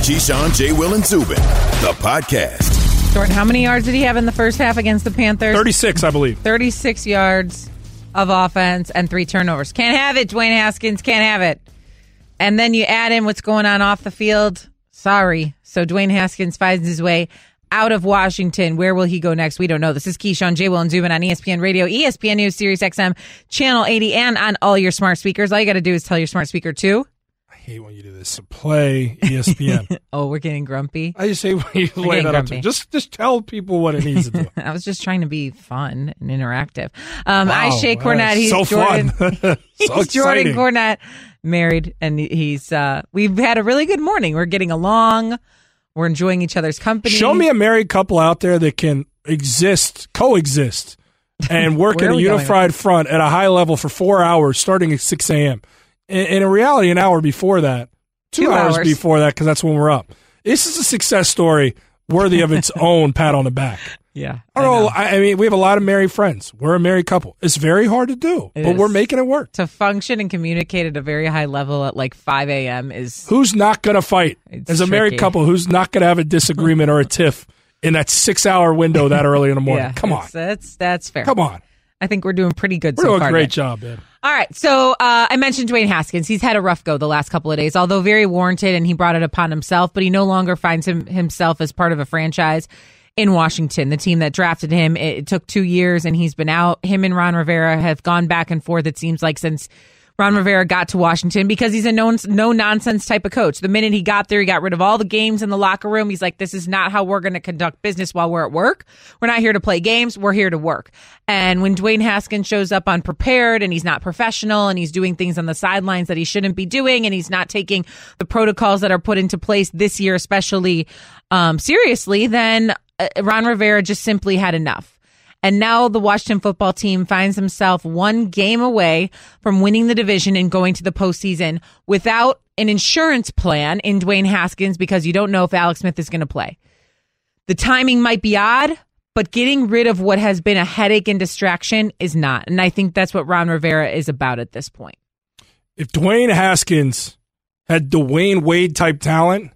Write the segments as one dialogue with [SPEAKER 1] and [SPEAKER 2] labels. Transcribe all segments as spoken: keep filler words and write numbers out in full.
[SPEAKER 1] Keyshawn, J. Will, and Zubin, the podcast.
[SPEAKER 2] Jordan, how many yards did he have in the first half against the Panthers?
[SPEAKER 3] thirty-six, I believe.
[SPEAKER 2] thirty-six yards of offense and three turnovers. Can't have it, Dwayne Haskins. Can't have it. And then you add in what's going on off the field. Sorry. So Dwayne Haskins finds his way out of Washington. Where will he go next? We don't know. This is Keyshawn, J. Will, and Zubin on E S P N Radio, E S P N News, Sirius X M, Channel eighty, and on all your smart speakers. All you got to do is tell your smart speaker to...
[SPEAKER 3] I hate when you do this. So play E S P N.
[SPEAKER 2] Oh, we're getting grumpy?
[SPEAKER 3] I just hate when you
[SPEAKER 2] We're
[SPEAKER 3] lay
[SPEAKER 2] getting
[SPEAKER 3] that up to
[SPEAKER 2] grumpy.
[SPEAKER 3] me. Just, just tell people what it needs to do.
[SPEAKER 2] I was just trying to be fun and interactive. Um,
[SPEAKER 3] Wow,
[SPEAKER 2] I, Shay
[SPEAKER 3] wow,
[SPEAKER 2] Cornett. He's
[SPEAKER 3] so
[SPEAKER 2] Jordan.
[SPEAKER 3] fun. so
[SPEAKER 2] He's Jordan
[SPEAKER 3] exciting.
[SPEAKER 2] Cornett, married, and he's. Uh, we've had a really good morning. We're getting along. We're enjoying each other's company.
[SPEAKER 3] Show me a married couple out there that can exist, coexist, and work
[SPEAKER 2] Where
[SPEAKER 3] in
[SPEAKER 2] are
[SPEAKER 3] a
[SPEAKER 2] we going
[SPEAKER 3] unified front at a high level for four hours, starting at six a.m. In, in reality, an hour before that, two,
[SPEAKER 2] Two
[SPEAKER 3] hours,
[SPEAKER 2] hours.
[SPEAKER 3] before that, because that's when we're up. This is a success story worthy of its own pat on the back.
[SPEAKER 2] Yeah,
[SPEAKER 3] I don't know. I I mean, we have a lot of married friends. We're a married couple. It's very hard to do,
[SPEAKER 2] It
[SPEAKER 3] but
[SPEAKER 2] is.
[SPEAKER 3] we're making it work.
[SPEAKER 2] To function and communicate at a very high level at like five a.m. is
[SPEAKER 3] Who's not going to fight?
[SPEAKER 2] It's
[SPEAKER 3] As a married
[SPEAKER 2] tricky.
[SPEAKER 3] couple, who's not going to have a disagreement or a tiff in that six-hour window that early in the morning?
[SPEAKER 2] yeah.
[SPEAKER 3] Come on.
[SPEAKER 2] it's- That's that's fair.
[SPEAKER 3] Come on.
[SPEAKER 2] I think we're doing pretty good
[SPEAKER 3] We're
[SPEAKER 2] so
[SPEAKER 3] doing
[SPEAKER 2] far.
[SPEAKER 3] a great
[SPEAKER 2] Nick.
[SPEAKER 3] job, man.
[SPEAKER 2] All right, so uh, I mentioned Dwayne Haskins. He's had a rough go the last couple of days, although very warranted, and he brought it upon himself. But he no longer finds him, himself as part of a franchise in Washington, the team that drafted him. It, it took two years, and he's been out. Him and Ron Rivera have gone back and forth, it seems like, since Ron Rivera got to Washington, because he's a no, no-nonsense type of coach. The minute he got there, he got rid of all the games in the locker room. He's like, this is not how we're going to conduct business while we're at work. We're not here to play games. We're here to work. And when Dwayne Haskins shows up unprepared and he's not professional and he's doing things on the sidelines that he shouldn't be doing and he's not taking the protocols that are put into place this year, especially um, seriously, then uh, Ron Rivera just simply had enough. And now the Washington football team finds himself one game away from winning the division and going to the postseason without an insurance plan in Dwayne Haskins, because you don't know if Alex Smith is going to play. The timing might be odd, but getting rid of what has been a headache and distraction is not. And I think that's what Ron Rivera is about at this point.
[SPEAKER 3] If Dwayne Haskins had Dwayne Wade-type talent,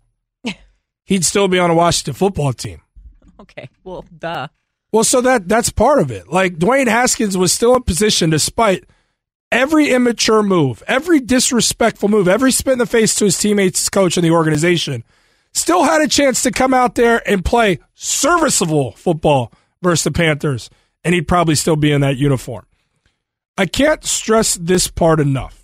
[SPEAKER 3] he'd still be on a Washington football team.
[SPEAKER 2] Okay, well, duh.
[SPEAKER 3] Well, so that that's part of it. Like, Dwayne Haskins was still in position despite every immature move, every disrespectful move, every spit in the face to his teammates, his coach, and the organization. Still had a chance to come out there and play serviceable football versus the Panthers, and he'd probably still be in that uniform. I can't stress this part enough.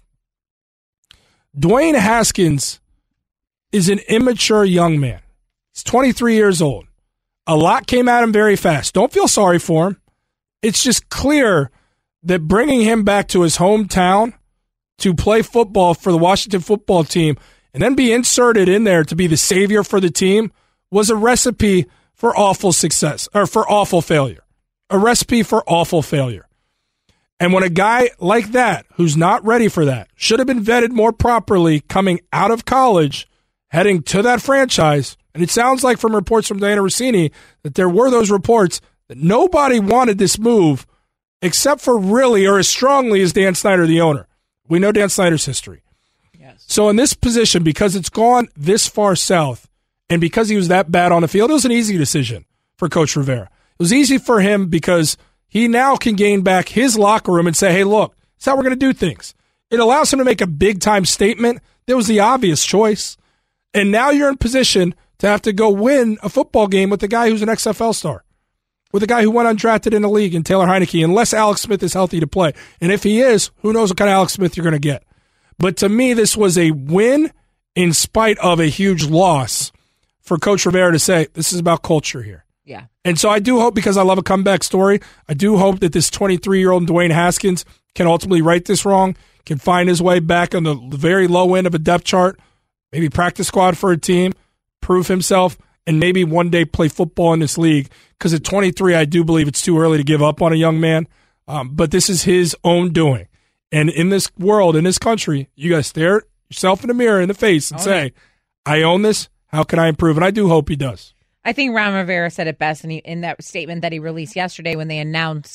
[SPEAKER 3] Dwayne Haskins is an immature young man. He's twenty-three years old. A lot came at him very fast. Don't feel sorry for him. It's just clear that bringing him back to his hometown to play football for the Washington football team and then be inserted in there to be the savior for the team was a recipe for awful success, or for awful failure. A recipe for awful failure. And when a guy like that, who's not ready for that, should have been vetted more properly coming out of college, heading to that franchise, and it sounds like from reports from Diana Rossini that there were those reports that nobody wanted this move except for really, or as strongly as Dan Snyder, the owner. We know Dan Snyder's history.
[SPEAKER 2] Yes.
[SPEAKER 3] So in this position, because it's gone this far south, and because he was that bad on the field, it was an easy decision for Coach Rivera. It was easy for him because he now can gain back his locker room and say, hey, look, that's how we're going to do things. It allows him to make a big-time statement. That was the obvious choice. And now you're in position to have to go win a football game with a guy who's an X F L star, with a guy who went undrafted in the league, and Taylor Heineke, unless Alex Smith is healthy to play. And if he is, who knows what kind of Alex Smith you're going to get. But to me, this was a win in spite of a huge loss for Coach Rivera to say, this is about culture here.
[SPEAKER 2] Yeah.
[SPEAKER 3] And so I do hope, because I love a comeback story, I do hope that this twenty-three-year-old Dwayne Haskins can ultimately right this wrong, can find his way back on the very low end of a depth chart, maybe practice squad for a team, prove himself, and maybe one day play football in this league. Because at twenty-three, I do believe it's too early to give up on a young man. Um, but this is his own doing. And in this world, in this country, you got to stare yourself in the mirror in the face and
[SPEAKER 2] Own
[SPEAKER 3] say,
[SPEAKER 2] it.
[SPEAKER 3] I own this. How can I improve? And I do hope he does.
[SPEAKER 2] I think Ron Rivera said it best in, he, in that statement that he released yesterday when they announced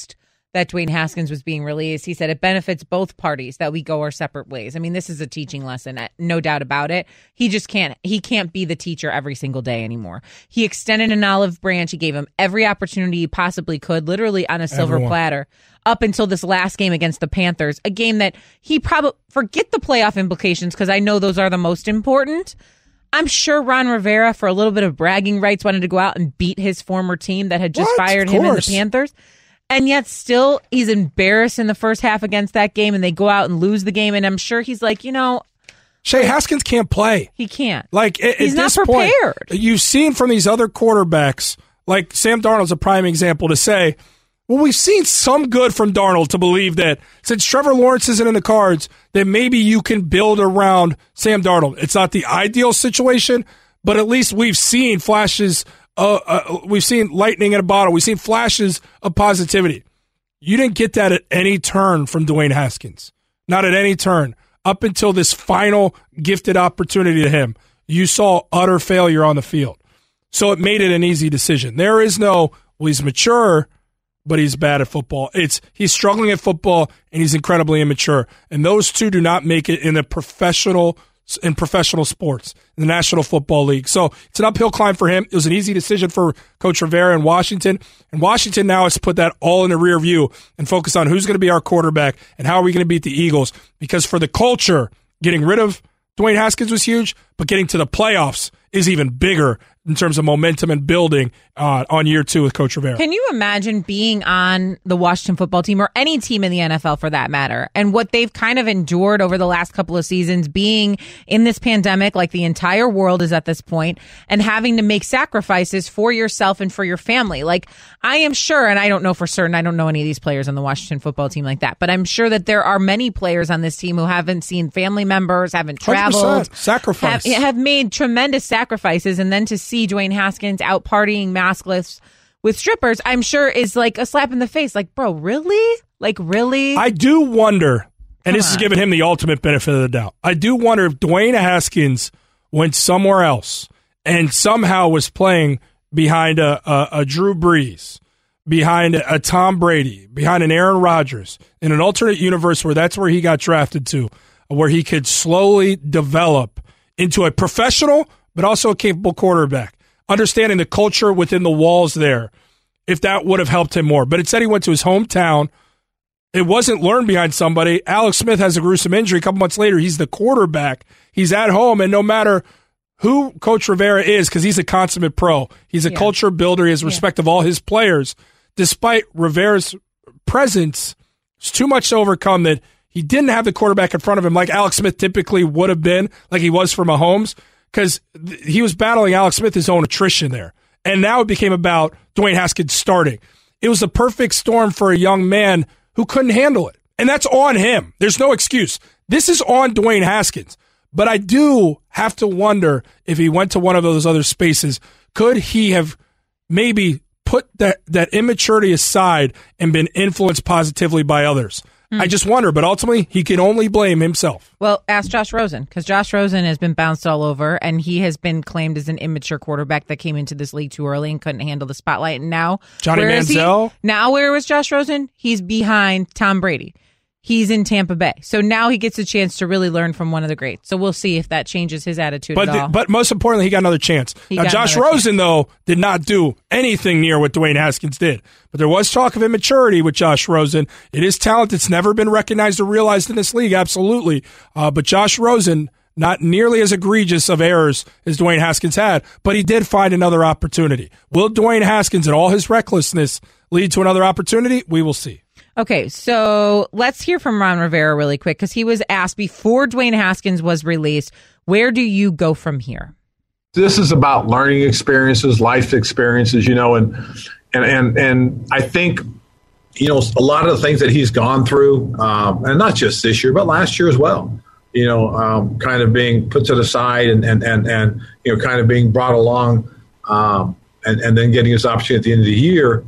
[SPEAKER 2] that Dwayne Haskins was being released. He said it benefits both parties that we go our separate ways. I mean, this is a teaching lesson, no doubt about it. He just can't, he can't be the teacher every single day anymore. He extended an olive branch. He gave him every opportunity he possibly could, literally on a silver
[SPEAKER 3] Everyone.
[SPEAKER 2] platter, up until this last game against the Panthers, a game that he probably, forget the playoff implications, because I know those are the most important. I'm sure Ron Rivera, for a little bit of bragging rights, wanted to go out and beat his former team that had just
[SPEAKER 3] What?
[SPEAKER 2] fired
[SPEAKER 3] Of
[SPEAKER 2] him in the
[SPEAKER 3] course.
[SPEAKER 2] Panthers. And yet still, he's embarrassed in the first half against that game, and they go out and lose the game. And I'm sure he's like, you know,
[SPEAKER 3] Shay Haskins can't play.
[SPEAKER 2] he can't.
[SPEAKER 3] Like at,
[SPEAKER 2] He's
[SPEAKER 3] at
[SPEAKER 2] not
[SPEAKER 3] this
[SPEAKER 2] prepared.
[SPEAKER 3] point, you've seen from these other quarterbacks, like Sam Darnold's a prime example to say, well, we've seen some good from Darnold to believe that since Trevor Lawrence isn't in the cards, that maybe you can build around Sam Darnold. It's not the ideal situation, but at least we've seen flashes. Uh, uh, we've seen lightning in a bottle. We've seen flashes of positivity. You didn't get that at any turn from Dwayne Haskins. Not at any turn. Up until this final gifted opportunity to him, you saw utter failure on the field. So it made it an easy decision. There is no, well, he's mature, but he's bad at football. It's he's struggling at football, and he's incredibly immature. And those two do not make it in the professional in professional sports, in the National Football League. So it's an uphill climb for him. It was an easy decision for Coach Rivera in Washington. And Washington now has to put that all in the rear view and focus on who's going to be our quarterback and how are we going to beat the Eagles. Because for the culture, getting rid of Dwayne Haskins was huge, but getting to the playoffs is even bigger in terms of momentum and building uh, on year two with Coach Rivera.
[SPEAKER 2] Can you imagine being on the Washington football team, or any team in the N F L for that matter, and what they've kind of endured over the last couple of seasons, being in this pandemic like the entire world is at this point, and having to make sacrifices for yourself and for your family? Like, I am sure, and I don't know for certain, I don't know any of these players on the Washington football team like that, but I'm sure that there are many players on this team who haven't seen family members, haven't traveled,
[SPEAKER 3] sacrifice,
[SPEAKER 2] have, have made tremendous sacrifices, and then to see Dwayne Haskins out partying maskless with strippers, I'm sure is like a slap in the face. Like, bro, really? Like, really?
[SPEAKER 3] I do wonder, and
[SPEAKER 2] Come
[SPEAKER 3] this
[SPEAKER 2] on.
[SPEAKER 3] is giving him the ultimate benefit of the doubt. I do wonder if Dwayne Haskins went somewhere else and somehow was playing behind a, a, a Drew Brees, behind a, a Tom Brady, behind an Aaron Rodgers, in an alternate universe where that's where he got drafted to, where he could slowly develop into a professional but also a capable quarterback, understanding the culture within the walls there, if that would have helped him more. But it said he went to his hometown. It wasn't learned behind somebody. Alex Smith has a gruesome injury. A couple months later, he's the quarterback. He's at home, and no matter who Coach Rivera is, because he's a consummate pro, he's a
[SPEAKER 2] Yeah.
[SPEAKER 3] culture builder. He has respect yeah. of all his players. Despite Rivera's presence, it's too much to overcome that he didn't have the quarterback in front of him like Alex Smith typically would have been, like he was for Mahomes, because th- he was battling Alex Smith, his own attrition there. And now it became about Dwayne Haskins starting. It was the perfect storm for a young man who couldn't handle it. And that's on him. There's no excuse. This is on Dwayne Haskins. But I do have to wonder if he went to one of those other spaces, could he have maybe put that, that immaturity aside and been influenced positively by others? I just wonder, but ultimately, he can only blame himself.
[SPEAKER 2] Well, ask Josh Rosen, because Josh Rosen has been bounced all over, and he has been claimed as an immature quarterback that came into this league too early and couldn't handle the spotlight. And now,
[SPEAKER 3] Johnny
[SPEAKER 2] where is he?
[SPEAKER 3] Manziel?
[SPEAKER 2] Now, where was Josh Rosen? He's behind Tom Brady. He's in Tampa Bay. So now he gets a chance to really learn from one of the greats. So we'll see if that changes his attitude
[SPEAKER 3] But
[SPEAKER 2] at
[SPEAKER 3] the,
[SPEAKER 2] all.
[SPEAKER 3] but most importantly, he got another chance.
[SPEAKER 2] He
[SPEAKER 3] now,
[SPEAKER 2] got
[SPEAKER 3] Josh
[SPEAKER 2] another
[SPEAKER 3] Rosen, though, did not do anything near what Dwayne Haskins did. But there was talk of immaturity with Josh Rosen. It is talent that's never been recognized or realized in this league, absolutely. Uh, but Josh Rosen, not nearly as egregious of errors as Dwayne Haskins had, but he did find another opportunity. Will Dwayne Haskins and all his recklessness lead to another opportunity? We will see.
[SPEAKER 2] Okay, so let's hear from Ron Rivera really quick, because he was asked before Dwayne Haskins was released, where do you go from here?
[SPEAKER 4] This is about learning experiences, life experiences, you know, and and and, and I think, you know, a lot of the things that he's gone through, um, and not just this year, but last year as well, you know, um, kind of being put to the side and, and, and, and you know, kind of being brought along um, and, and then getting his opportunity at the end of the year,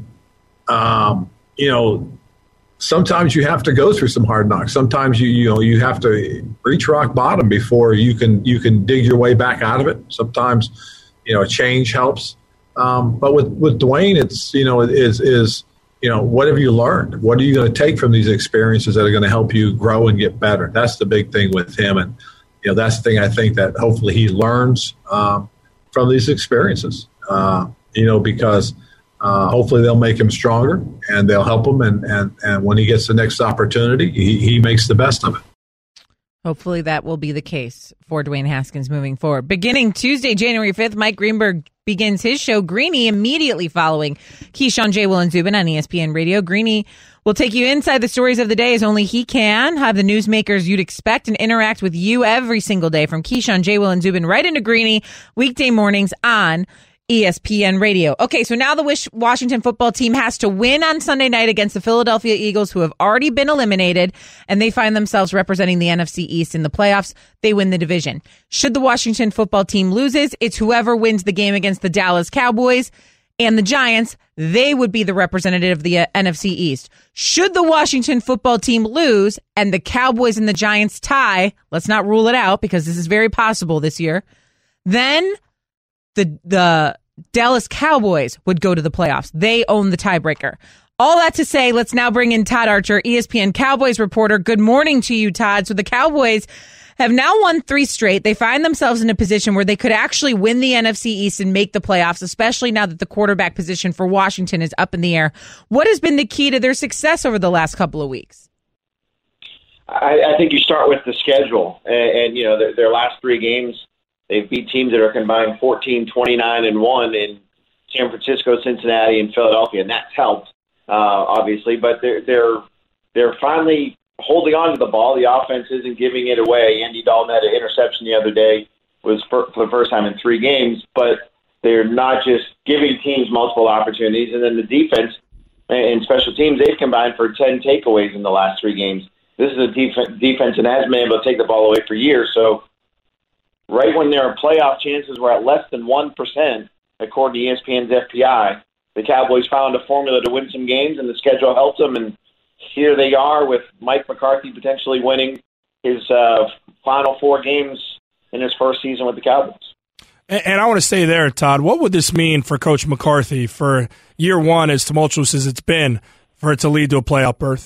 [SPEAKER 4] um, you know, sometimes you have to go through some hard knocks. Sometimes you you know you have to reach rock bottom before you can you can dig your way back out of it. Sometimes, you know, change helps. Um, but with, with Dwayne, it's you know is is you know, what have you learned? What are you going to take from these experiences that are going to help you grow and get better? That's the big thing with him. And, you know, that's the thing I think that hopefully he learns um, from these experiences, uh, you know, because uh, hopefully they'll make him stronger and they'll help him. And, and, and when he gets the next opportunity, he, he makes the best of it.
[SPEAKER 2] Hopefully that will be the case for Dwayne Haskins moving forward. Beginning Tuesday, January fifth, Mike Greenberg begins his show, Greeny, immediately following Keyshawn, J. Will, and Zubin on E S P N Radio. Greeny will take you inside the stories of the day as only he can, have the newsmakers you'd expect, and interact with you every single day from Keyshawn, J. Will, and Zubin right into Greeny, weekday mornings on E S P N Radio. Okay, so now the Washington football team has to win on Sunday night against the Philadelphia Eagles, who have already been eliminated, and they find themselves representing the N F C East in the playoffs. They win the division. Should the Washington football team loses, it's whoever wins the game against the Dallas Cowboys and the Giants. They would be the representative of the uh, N F C East. Should the Washington football team lose and the Cowboys and the Giants tie, let's not rule it out because this is very possible this year, then the the Dallas Cowboys would go to the playoffs. They own the tiebreaker. All that to say, let's now bring in Todd Archer, E S P N Cowboys reporter. Good morning to you, Todd. So the Cowboys have now won three straight. They find themselves in a position where they could actually win the N F C East and make the playoffs, especially now that the quarterback position for Washington is up in the air. What has been the key to their success over the last couple of weeks?
[SPEAKER 5] I, I think you start with the schedule. And, and you know, their, their last three games, they've beat teams that are combined fourteen, twenty-nine, and one in San Francisco, Cincinnati, and Philadelphia, and that's helped, uh, obviously. But they're they're they're finally holding on to the ball. The offense isn't giving it away. Andy Dalton had an interception the other day, was for, for the first time in three games. But they're not just giving teams multiple opportunities. And then the defense and special teams, they've combined for ten takeaways in the last three games. This is a def- defense that hasn't been able to take the ball away for years. So right when their playoff chances were at less than one percent, according to E S P N's F P I, the Cowboys found a formula to win some games, and the schedule helped them. And here they are with Mike McCarthy potentially winning his uh, final four games in his first season with the Cowboys.
[SPEAKER 3] And, and I want to say there, Todd, what would this mean for Coach McCarthy for year one, as tumultuous as it's been, for it to lead to a playoff berth?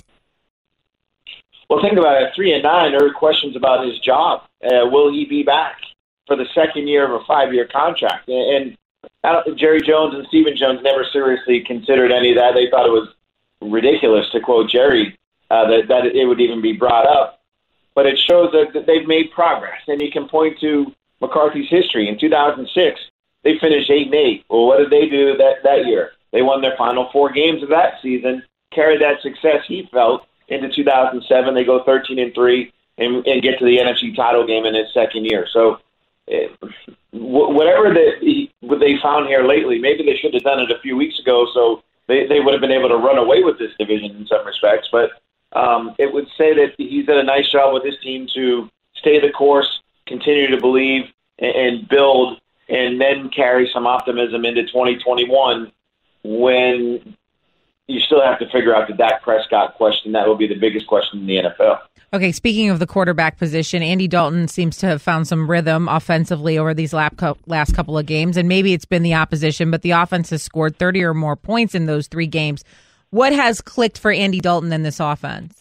[SPEAKER 5] Well, think about it. At three and nine, there are questions about his job. Uh, will he be back for the second year of a five-year contract? And, and Jerry Jones and Stephen Jones never seriously considered any of that. They thought it was ridiculous, to quote Jerry, uh, that, that it would even be brought up. But it shows that, that they've made progress. And you can point to McCarthy's history. In two thousand six, they finished eight and eight. Well, what did they do that, that year? They won their final four games of that season, carried that success he felt into two thousand seven. They go thirteen and three and, and get to the N F C title game in his second year. So it, whatever they, what they found here lately, maybe they should have done it a few weeks ago, so they, they would have been able to run away with this division in some respects. But um, it would say that he's done a nice job with his team to stay the course, continue to believe, and, and build, and then carry some optimism into twenty twenty-one when you still have to figure out the Dak Prescott question. That will be the biggest question in the N F L.
[SPEAKER 2] Okay, speaking of the quarterback position, Andy Dalton seems to have found some rhythm offensively over these last couple of games, and maybe it's been the opposition, but the offense has scored thirty or more points in those three games. What has clicked for Andy Dalton in this offense?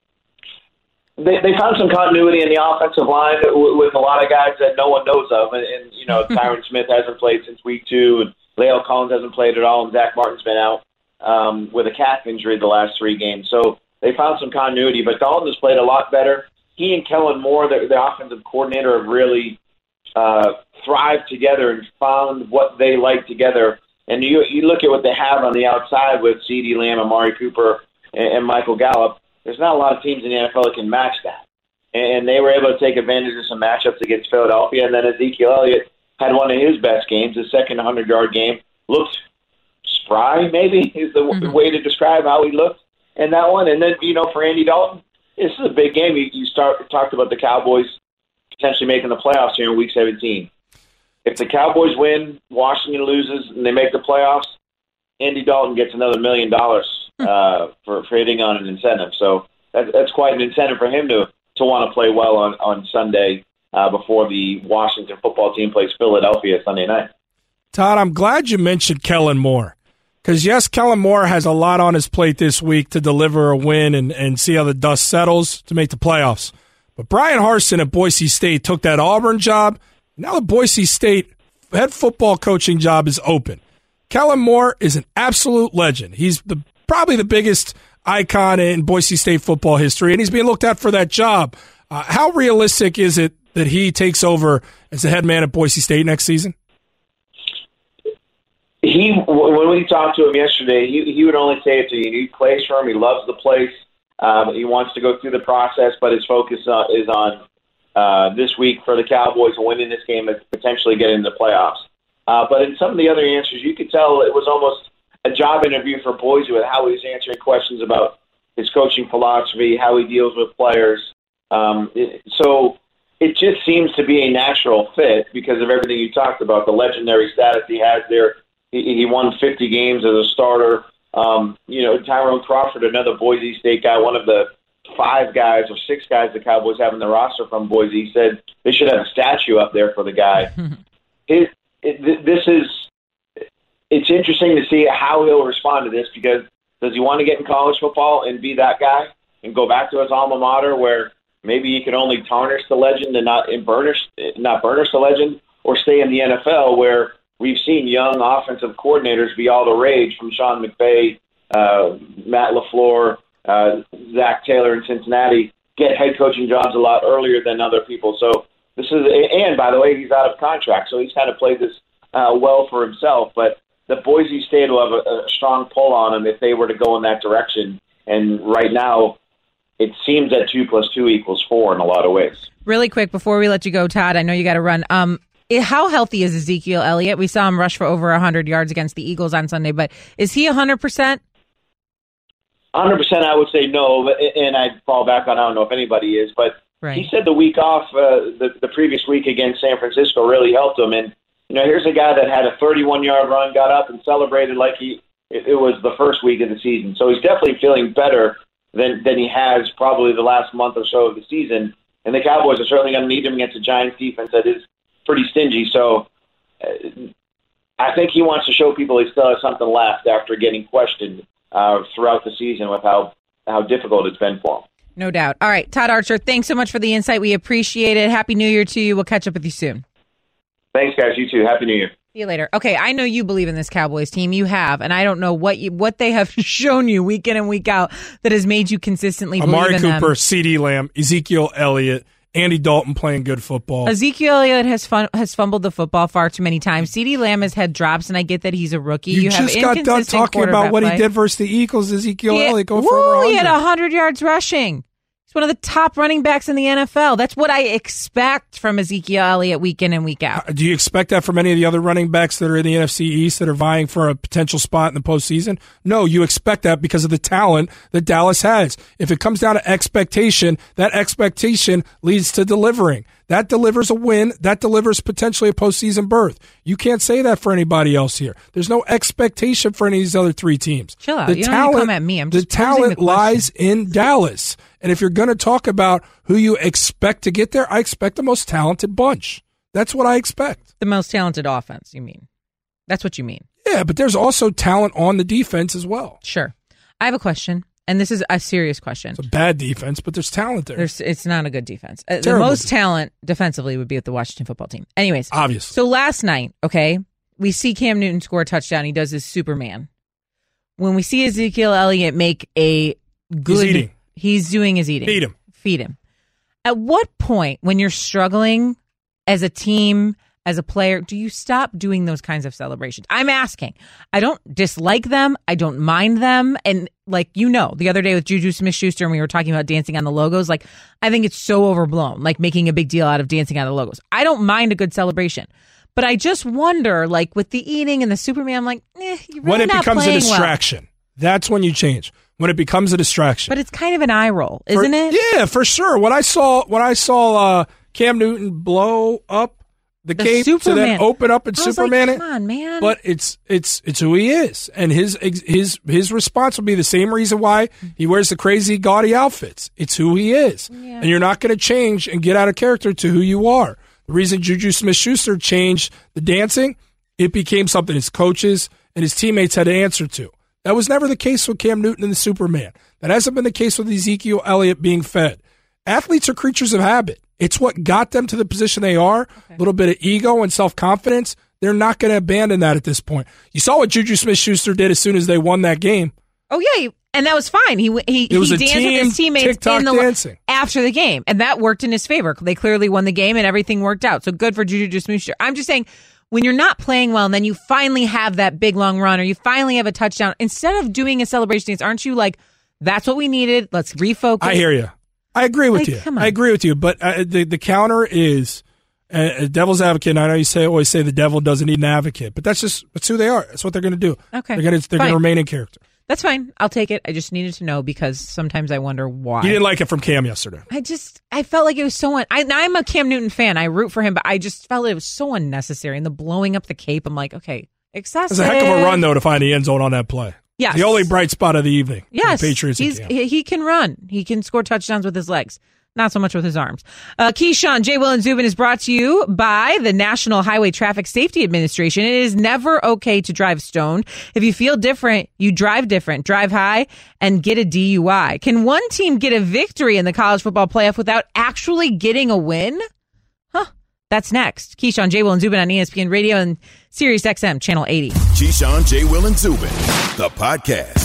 [SPEAKER 5] They, they found some continuity in the offensive line with, with a lot of guys that no one knows of, and, and you know, Tyron Smith hasn't played since week two, and La'el Collins hasn't played at all, and Zach Martin's been out um, with a calf injury the last three games. So they found some continuity, but Dalton has played a lot better. He and Kellen Moore, the, the offensive coordinator, have really uh, thrived together and found what they like together. And you, you look at what they have on the outside with CeeDee Lamb, Amari Cooper, and, and Michael Gallup. There's not a lot of teams in the N F L that can match that. And they were able to take advantage of some matchups against Philadelphia. And then Ezekiel Elliott had one of his best games, his second hundred-yard game. Looked spry, maybe, is the mm-hmm. way to describe how he looked in that one. And then, you know, for Andy Dalton, this is a big game. You, you start talked about the Cowboys potentially making the playoffs here in Week seventeen. If the Cowboys win, Washington loses, and they make the playoffs, Andy Dalton gets another million dollars uh, for, for hitting on an incentive. So that, that's quite an incentive for him to, to want to play well on, on Sunday uh, before the Washington football team plays Philadelphia Sunday night.
[SPEAKER 3] Todd, I'm glad you mentioned Kellen Moore, Because, yes, Kellen Moore has a lot on his plate this week to deliver a win and, and see how the dust settles to make the playoffs. But Brian Harsin at Boise State took that Auburn job. Now the Boise State head football coaching job is open. Kellen Moore is an absolute legend. He's the probably the biggest icon in Boise State football history, and he's being looked at for that job. Uh, how realistic is it that he takes over as the head man at Boise State next season?
[SPEAKER 5] He, when we talked to him yesterday, he, he would only say it's a unique place for him. He loves the place. Um, he wants to go through the process, but his focus uh, is on uh, this week for the Cowboys and winning this game and potentially getting into the playoffs. Uh, but in some of the other answers, you could tell it was almost a job interview for Boise with how he was answering questions about his coaching philosophy, how he deals with players. Um, it, so it just seems to be a natural fit because of everything you talked about, the legendary status he has there. He, he won fifty games as a starter. Um, you know, Tyrone Crawford, another Boise State guy, one of the five guys or six guys the Cowboys have in the roster from Boise, he said they should have a statue up there for the guy. His, it, this is, it's interesting to see how he'll respond to this because does he want to get in college football and be that guy and go back to his alma mater where maybe he could only tarnish the legend and not and burnish, not burnish the legend, or stay in the N F L where we've seen young offensive coordinators be all the rage, from Sean McVay, uh, Matt LaFleur, uh, Zach Taylor in Cincinnati, get head coaching jobs a lot earlier than other people. So this is, and by the way, he's out of contract, so he's kind of played this uh, well for himself. But the Boise State will have a, a strong pull on him if they were to go in that direction. And right now, it seems that two plus two equals four in a lot of ways.
[SPEAKER 2] Really quick before we let you go, Todd, I know you got to run. Um, How healthy is Ezekiel Elliott? We saw him rush for over one hundred yards against the Eagles on Sunday, but is he one hundred percent?
[SPEAKER 5] one hundred percent I would say no, and I'd fall back on I don't know if anybody is, but right. He said the week off, uh, the, the previous week against San Francisco really helped him. And, you know, here's a guy that had a thirty-one-yard run, got up and celebrated like he it, it was the first week of the season. So he's definitely feeling better than, than he has probably the last month or so of the season. And the Cowboys are certainly going to need him against a Giants defense that is pretty stingy, so uh, I think he wants to show people he still has something left after getting questioned uh, throughout the season with how, how difficult it's been for him.
[SPEAKER 2] No doubt. All right, Todd Archer, thanks so much for the insight. We appreciate it. Happy New Year to you. We'll catch up with you soon.
[SPEAKER 5] Thanks, guys. You too. Happy New Year.
[SPEAKER 2] See you later. Okay, I know you believe in this Cowboys team. You have, and I don't know what you, what they have shown you week in and week out that has made you consistently believe
[SPEAKER 3] Amari
[SPEAKER 2] in
[SPEAKER 3] Cooper,
[SPEAKER 2] them.
[SPEAKER 3] CeeDee Lamb, Ezekiel Elliott, Andy Dalton playing good football.
[SPEAKER 2] Ezekiel Elliott has fun, has fumbled the football far too many times. CeeDee Lamb has had drops, and I get that he's a rookie.
[SPEAKER 3] You,
[SPEAKER 2] you
[SPEAKER 3] just
[SPEAKER 2] have
[SPEAKER 3] got done talking about what play. he did versus the Eagles. Ezekiel
[SPEAKER 2] he,
[SPEAKER 3] Elliott go
[SPEAKER 2] woo,
[SPEAKER 3] for over one hundred.
[SPEAKER 2] He had one hundred yards rushing. He's one of the top running backs in the N F L. That's what I expect from Ezekiel Elliott week in and week out.
[SPEAKER 3] Do you expect that from any of the other running backs that are in the N F C East that are vying for a potential spot in the postseason? No, you expect that because of the talent that Dallas has. If it comes down to expectation, that expectation leads to delivering. That delivers a win. That delivers potentially a postseason berth. You can't say that for anybody else here. There's no expectation for any of these other three teams.
[SPEAKER 2] Chill out.
[SPEAKER 3] The
[SPEAKER 2] you
[SPEAKER 3] talent,
[SPEAKER 2] don't need to come at me. I'm just
[SPEAKER 3] the talent
[SPEAKER 2] the
[SPEAKER 3] lies in Dallas. And if you're going to talk about who you expect to get there, I expect the most talented bunch. That's what I expect.
[SPEAKER 2] The most talented offense, you mean? That's what you mean.
[SPEAKER 3] Yeah, but there's also talent on the defense as well.
[SPEAKER 2] Sure. I have a question, and this is a serious question.
[SPEAKER 3] It's a bad defense, but there's talent there.
[SPEAKER 2] There's, it's not a good defense. Uh, the
[SPEAKER 3] Terrible
[SPEAKER 2] most
[SPEAKER 3] defense.
[SPEAKER 2] talent defensively would be with the Washington football team. Anyways.
[SPEAKER 3] Obvious.
[SPEAKER 2] So last night, okay, we see Cam Newton score a touchdown. He does his Superman. When we see Ezekiel Elliott make a good...
[SPEAKER 3] He's eating.
[SPEAKER 2] He's doing his eating.
[SPEAKER 3] Feed him.
[SPEAKER 2] Feed him. At what point, when you're struggling as a team, as a player, do you stop doing those kinds of celebrations? I'm asking. I don't dislike them. I don't mind them. And like, you know, the other day with Juju Smith-Schuster, and we were talking about dancing on the logos, like, I think it's so overblown, like making a big deal out of dancing on the logos. I don't mind a good celebration. But I just wonder, like, with the eating and the Superman, I'm like, eh, you're really
[SPEAKER 3] when it
[SPEAKER 2] not
[SPEAKER 3] becomes a
[SPEAKER 2] playing
[SPEAKER 3] distraction,
[SPEAKER 2] well.
[SPEAKER 3] That's when you change. When it becomes a distraction.
[SPEAKER 2] But it's kind of an eye roll, isn't
[SPEAKER 3] for,
[SPEAKER 2] it?
[SPEAKER 3] Yeah, for sure. When I saw when I saw uh, Cam Newton blow up the,
[SPEAKER 2] The
[SPEAKER 3] cape
[SPEAKER 2] Superman.
[SPEAKER 3] to then open up and
[SPEAKER 2] I was
[SPEAKER 3] Superman
[SPEAKER 2] like,
[SPEAKER 3] it.
[SPEAKER 2] Come on, man.
[SPEAKER 3] But it's it's it's who he is, and his his his response will be the same reason why he wears the crazy gaudy outfits. It's who he is,
[SPEAKER 2] Yeah.
[SPEAKER 3] and you're not going to change and get out of character to who you are. The reason Juju Smith-Schuster changed the dancing it became something his coaches and his teammates had to answer to. That was never the case with Cam Newton and the Superman. That hasn't been the case with Ezekiel Elliott being fed. Athletes are creatures of habit. It's what got them to the position they are. A little bit of ego and self-confidence. They're not going to abandon that at this point. You saw what Juju Smith-Schuster did as soon as they won that game.
[SPEAKER 2] Oh, yeah, he, and that was fine. He he,
[SPEAKER 3] it was
[SPEAKER 2] he
[SPEAKER 3] a
[SPEAKER 2] danced
[SPEAKER 3] team
[SPEAKER 2] with his teammates
[SPEAKER 3] TikTok
[SPEAKER 2] in the,
[SPEAKER 3] dancing.
[SPEAKER 2] after the game, and that worked in his favor. They clearly won the game, and everything worked out. So good for Juju Smith-Schuster. I'm just saying, when you're not playing well and then you finally have that big, long run or you finally have a touchdown, instead of doing a celebration dance, aren't you like, that's what we needed, let's refocus?
[SPEAKER 3] I hear you. I agree with
[SPEAKER 2] like,
[SPEAKER 3] you. I agree with you. But uh, the, the counter is uh, devil's advocate. And I know you say always say the devil doesn't need an advocate, but that's just that's who they are. That's what they're going to do.
[SPEAKER 2] Okay.
[SPEAKER 3] They're going to they're going to remain in character.
[SPEAKER 2] That's fine. I'll take it. I just needed to know because sometimes I wonder why.
[SPEAKER 3] You didn't like it from Cam yesterday. I
[SPEAKER 2] just, I felt like it was so, un- I, I'm a Cam Newton fan. I root for him, but I just felt it was so unnecessary. And the blowing up the cape, I'm like, okay, excessive.
[SPEAKER 3] It's a heck of a run, though, to find the end zone on that play.
[SPEAKER 2] Yes.
[SPEAKER 3] The only bright spot of the evening.
[SPEAKER 2] Yes.
[SPEAKER 3] The Patriots
[SPEAKER 2] He's, he, he can run. He can score touchdowns with his legs. Not so much with his arms. Uh, Keyshawn, J. Will, and Zubin is brought to you by the National Highway Traffic Safety Administration. It is never okay to drive stoned. If you feel different, you drive different. Drive high and get a D U I. Can one team get a victory in the college football playoff without actually getting a win? Huh. That's next. Keyshawn, J. Will, and Zubin on E S P N Radio and Sirius X M Channel eighty.
[SPEAKER 1] Keyshawn, J. Will, and Zubin, the podcast.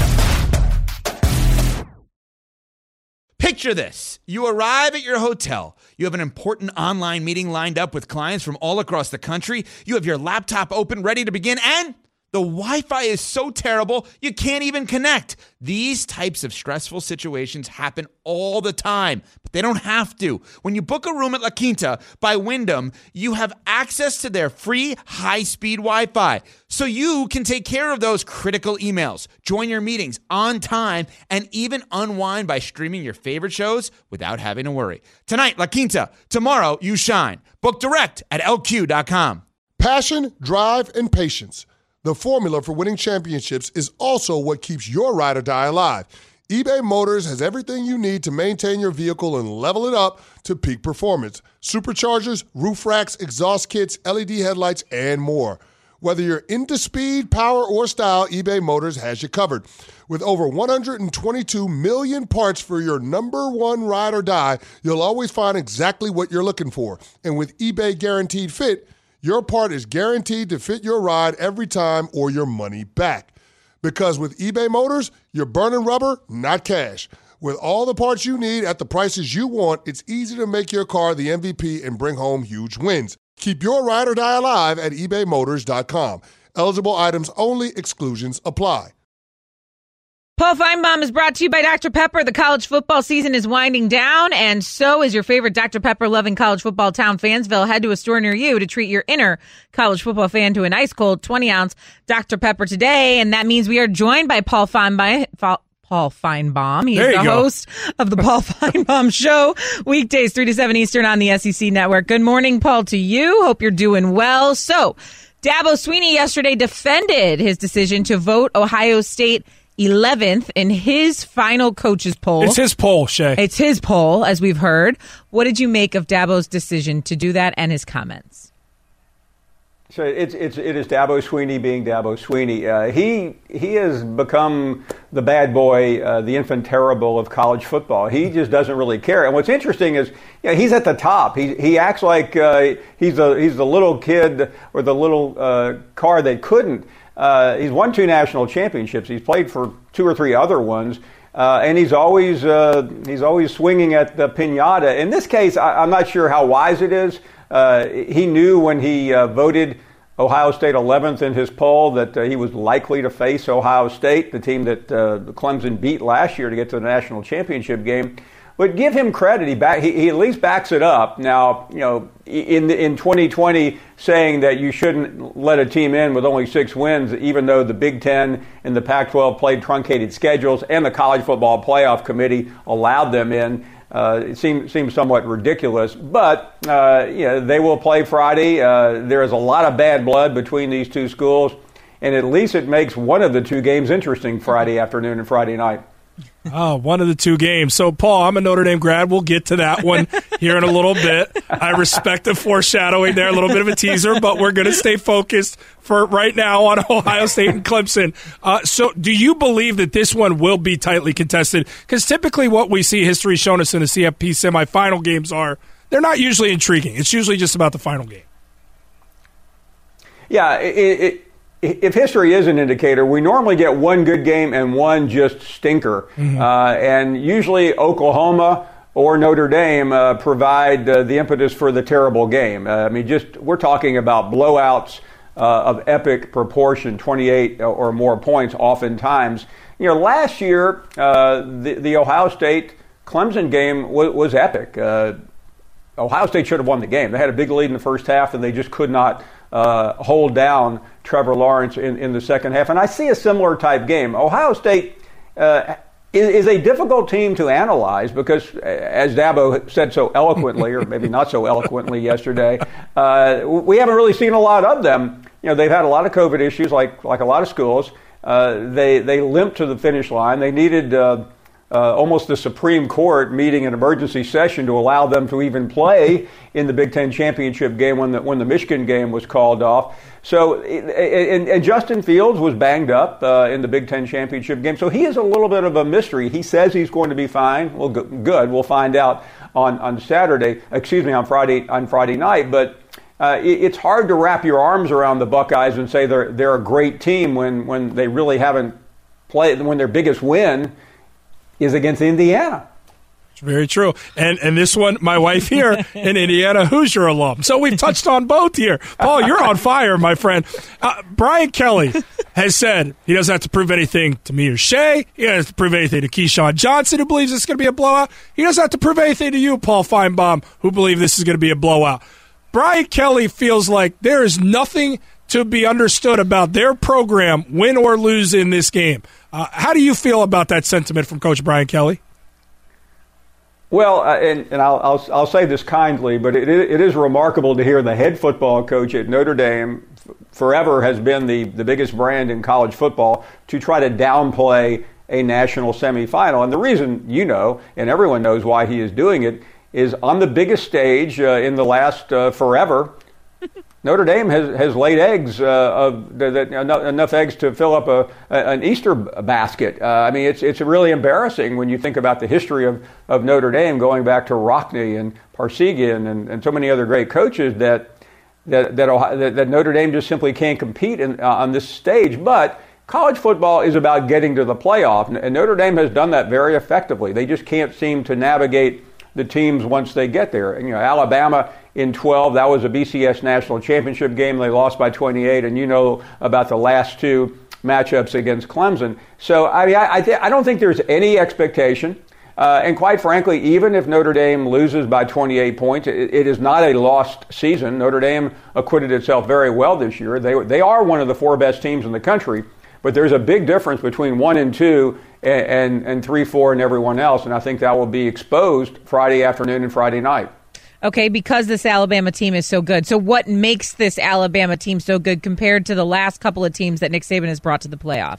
[SPEAKER 6] Picture this. You arrive at your hotel. You have an important online meeting lined up with clients from all across the country. You have your laptop open, ready to begin, and the Wi-Fi is so terrible, you can't even connect. These types of stressful situations happen all the time, but they don't have to. When you book a room at La Quinta by Wyndham, you have access to their free high-speed Wi-Fi, so you can take care of those critical emails, join your meetings on time, and even unwind by streaming your favorite shows without having to worry. Tonight, La Quinta. Tomorrow, you shine. Book direct at L Q dot com.
[SPEAKER 7] Passion, drive, and patience. The formula for winning championships is also what keeps your ride or die alive. eBay Motors has everything you need to maintain your vehicle and level it up to peak performance. Superchargers, roof racks, exhaust kits, L E D headlights, and more. Whether you're into speed, power, or style, eBay Motors has you covered. With over one hundred twenty-two million parts for your number one ride or die, you'll always find exactly what you're looking for. And with eBay Guaranteed Fit, your part is guaranteed to fit your ride every time or your money back. Because with eBay Motors, you're burning rubber, not cash. With all the parts you need at the prices you want, it's easy to make your car the M V P and bring home huge wins. Keep your ride or die alive at ebay motors dot com. Eligible items only. Exclusions apply.
[SPEAKER 2] Paul Feinbaum is brought to you by Doctor Pepper. The college football season is winding down, and so is your favorite Doctor Pepper-loving college football town, Fansville. Head to a store near you to treat your inner college football fan to an ice-cold twenty-ounce Doctor Pepper today, and that means we are joined by Paul Feinbaum. Paul Feinbaum. He is the go. host of the Paul Feinbaum Show, weekdays three to seven Eastern on the S E C Network. Good morning, Paul, to you. Hope you're doing well. So, Dabo Swinney yesterday defended his decision to vote Ohio State eleventh in his final coaches poll.
[SPEAKER 3] It's his poll, Shay.
[SPEAKER 2] It's his poll, as we've heard. What did you make of Dabo's decision to do that and his comments?
[SPEAKER 8] So it's it's it is Dabo Swinney being Dabo Swinney. Uh, he he has become the bad boy, uh, the infant terrible of college football. He just doesn't really care. And what's interesting is, you know, he's at the top. He he acts like uh, he's the he's the little kid or the little uh, car that couldn't. Uh, he's won two national championships. He's played for two or three other ones, uh, and he's always uh, he's always swinging at the piñata. In this case, I, I'm not sure how wise it is. Uh, he knew when he uh, voted Ohio State eleventh in his poll that uh, he was likely to face Ohio State, the team that uh, Clemson beat last year to get to the national championship game. But give him credit; he back he, he at least backs it up. Now, you know, in in twenty twenty, saying that you shouldn't let a team in with only six wins, even though the Big Ten and the Pac twelve played truncated schedules, and the College Football Playoff Committee allowed them in. Uh, it seems seems somewhat ridiculous, but uh, you know, they will play Friday. Uh, there is a lot of bad blood between these two schools, and at least it makes one of the two games interesting Friday afternoon and Friday night.
[SPEAKER 3] Oh, one of the two games. So, Paul, I'm a Notre Dame grad. We'll get to that one here in a little bit. I respect the foreshadowing there, a little bit of a teaser, but we're going to stay focused for right now on Ohio State and Clemson. Uh, so do you believe that this one will be tightly contested? Because typically what we see, history shown us in the C F P semifinal games are, they're not usually intriguing. It's usually just about the final game.
[SPEAKER 8] Yeah, it, it if history is an indicator, we normally get one good game and one just stinker. Mm-hmm. Uh, and usually Oklahoma or Notre Dame uh, provide uh, the impetus for the terrible game. Uh, I mean, just we're talking about blowouts uh, of epic proportion, twenty-eight or more points oftentimes. You know, last year, uh, the, the Ohio State-Clemson game w- was epic. Uh, Ohio State should have won the game. They had a big lead in the first half, and they just could not uh, hold down Trevor Lawrence in, in the second half. And I see a similar type game. Ohio State uh, is, is a difficult team to analyze because, as Dabo said so eloquently, or maybe not so eloquently yesterday, uh, we haven't really seen a lot of them. You know, they've had a lot of COVID issues, like like a lot of schools. Uh, they they limped to the finish line. They needed uh, uh, almost the Supreme Court meeting an emergency session to allow them to even play in the Big Ten championship game when the when the Michigan game was called off. So, and, and Justin Fields was banged up uh, in the Big Ten championship game. So he is a little bit of a mystery. He says he's going to be fine. Well, good. We'll find out on, on Saturday. Excuse me, on Friday on Friday night. But uh, it, it's hard to wrap your arms around the Buckeyes and say they're they're a great team when when they really haven't played. When their biggest win is against Indiana.
[SPEAKER 3] Very true. And and this one, my wife here in Indiana, Hoosier alum. So we've touched on both here. Paul, you're on fire, my friend. Uh, Brian Kelly has said he doesn't have to prove anything to me or Shay. He doesn't have to prove anything to Keyshawn Johnson, who believes it's going to be a blowout. He doesn't have to prove anything to you, Paul Feinbaum, who believe this is going to be a blowout. Brian Kelly feels like there is nothing to be understood about their program, win or lose in this game. Uh, how do you feel about that sentiment from Coach Brian Kelly?
[SPEAKER 8] Well, uh, and, and I'll, I'll I'll say this kindly, but it it is remarkable to hear the head football coach at Notre Dame, f- forever has been the, the biggest brand in college football, to try to downplay a national semifinal. And the reason, you know, and everyone knows why he is doing it, is on the biggest stage uh, in the last uh, forever, Notre Dame has, has laid eggs, uh, of the, the, enough, enough eggs to fill up a, a an Easter basket. Uh, I mean, it's it's really embarrassing when you think about the history of, of Notre Dame, going back to Rockne and Parsegian and, and so many other great coaches, that that that, Ohio, that, that Notre Dame just simply can't compete in, uh, on this stage. But college football is about getting to the playoff, and Notre Dame has done that very effectively. They just can't seem to navigate the teams once they get there. And, you know, Alabama in twelve, that was a B C S national championship game. They lost by twenty-eight, and you know about the last two matchups against Clemson. So, I mean, I, I, th- I don't think there's any expectation. Uh, and quite frankly, even if Notre Dame loses by twenty-eight points, it, it is not a lost season. Notre Dame acquitted itself very well this year. They they are one of the four best teams in the country, but there's a big difference between one and two and, and, and three, four, and everyone else. And I think that will be exposed Friday afternoon and Friday night.
[SPEAKER 2] Okay, because this Alabama team is so good. So what makes this Alabama team so good compared to the last couple of teams that Nick Saban has brought to the playoff?